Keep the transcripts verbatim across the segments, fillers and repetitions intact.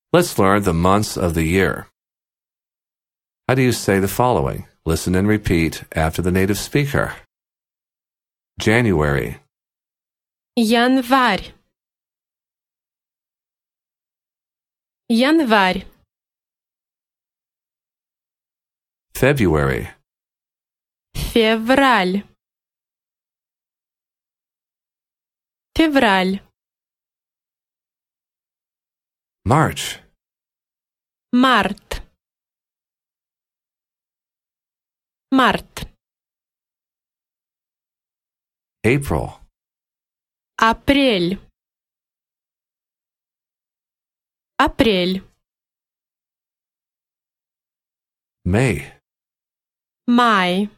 Let's learn the months of the year. How do you say the following? Listen and repeat after the native speaker. January, Январь. Январь. February, Февраль. Февраль. March, Март. Март. April, Апрель. Апрель. May, Май.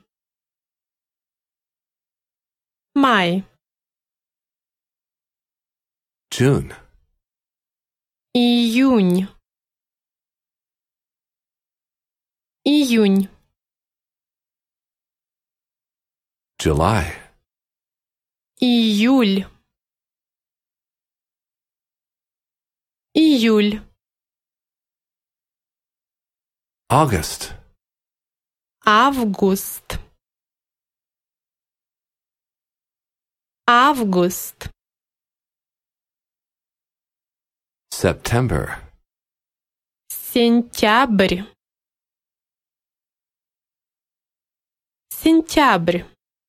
Май. June, Июнь. Июнь. July, Июль. Июль. August, Август. Август. September, Сентябрь. Сентябрь.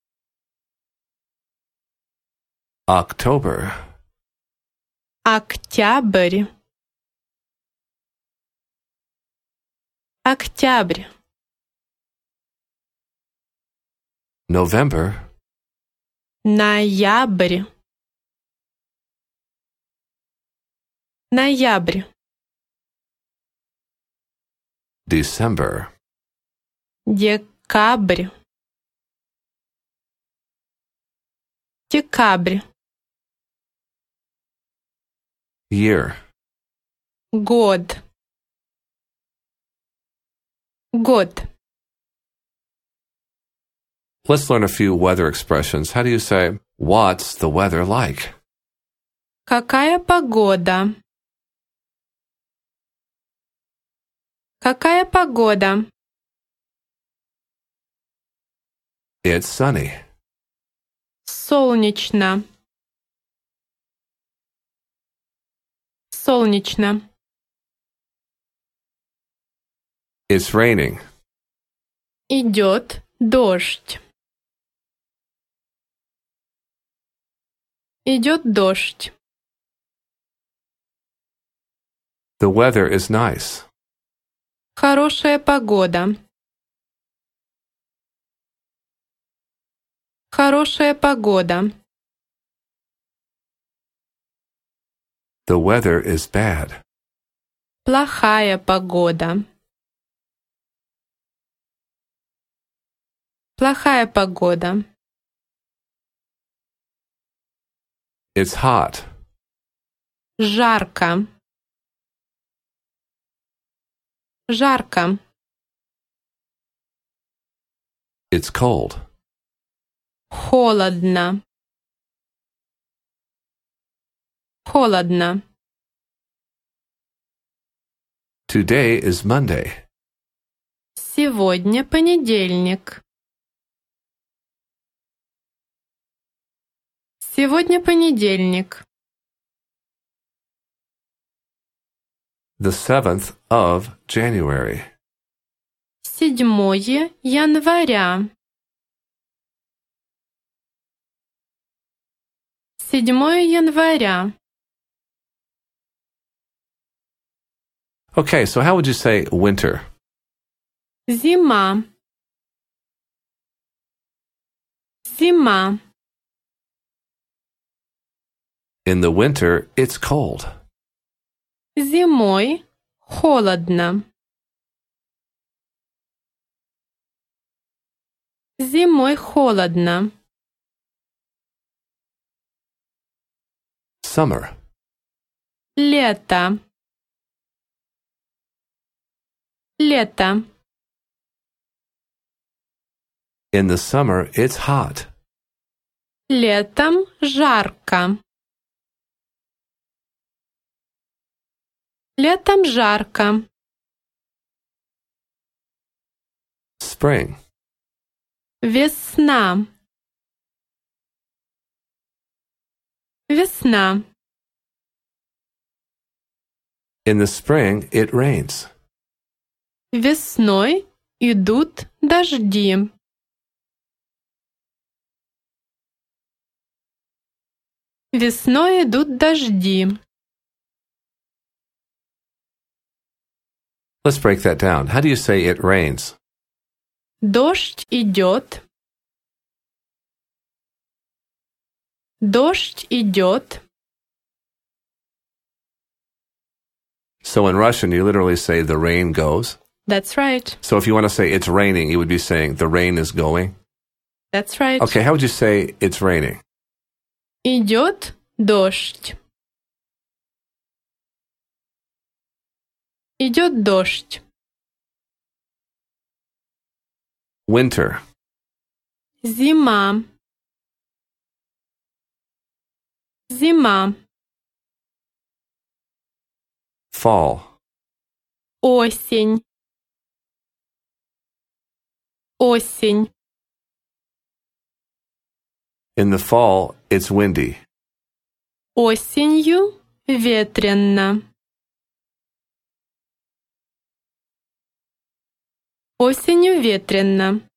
October, Октябрь. Октябрь. November, Ноябрь. Ноябрь. December, Декабрь. Декабрь. year. Год. Год. Let's learn a few weather expressions. How do you say, what's the weather like? Какая погода? Какая погода? It's sunny. Солнечно. Солнечно. It's raining. Идет дождь. Идет дождь. The weather is nice. Хорошая погода. Хорошая погода. The weather is bad. Плохая погода. Плохая погода. It's hot. Жарко. Жарко. It's cold. Холодно. Холодно. Today is Monday. Сегодня понедельник. Сегодня понедельник. The seventh of January. Седьмое января. Седьмое января. Okay, so how would you say winter? Зима. Зима. In the winter, it's cold. Зимой холодно. Зимой холодно. Summer. Лето. Лето. In the summer, it's hot. Летом жарко. Летом жарко. Spring. Весна. Весна. In the spring, it rains. Весной идут дожди. Весной идут дожди. Let's break that down. How do you say it rains? Дождь идет. Дождь идет. So in Russian, you literally say the rain goes. That's right. So if you want to say it's raining, you would be saying the rain is going. That's right. Okay, how would you say it's raining? Идет дождь. Идет дождь. Winter. Зима. Зима. Fall. Осень. Осень. In the fall, it's windy. Осенью ветрено. Осенью ветрено.